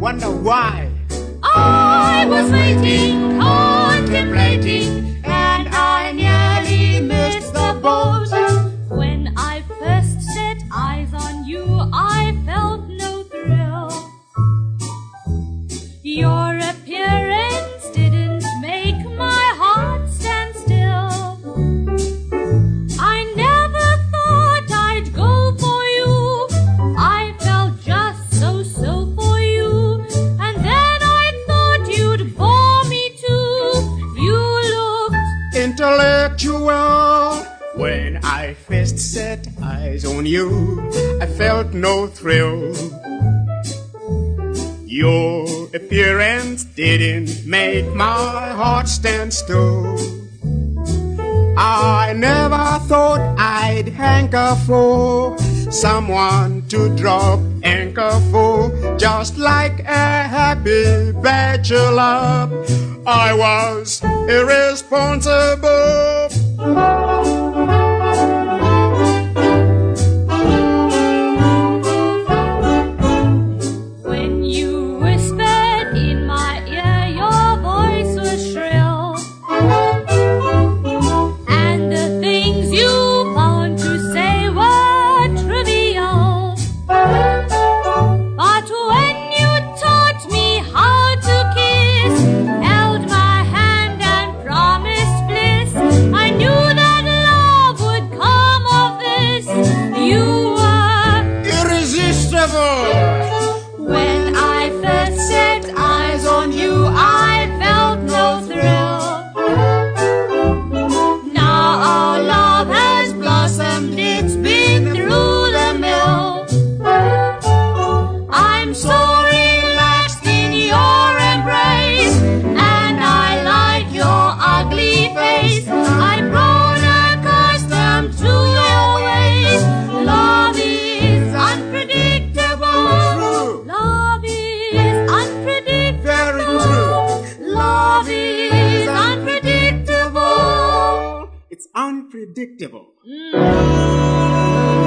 wonder why. I was waiting, contemplating, and I nearly missed the boat. When I first set eyes on you, I felt no thrill. Your appearance didn't make my heart stand still. I never thought I'd go for you. I felt just so for you. And then I thought you'd bore me too. You looked intellectual. When I first set eyes on you, I felt no thrill. Your appearance didn't make my heart stand still. I never thought I'd hanker for someone to drop anchor for. Just like a happy bachelor, I was irresponsible. When I first set eyes on you, I felt no thrill. Now our love has blossomed, it's been through the mill. I'm so relaxed in your embrace, and I like your ugly face. I've grown accustomed to your ways. Love is unpredictable. Love is unpredictable. Very true. Love is unpredictable. It's unpredictable.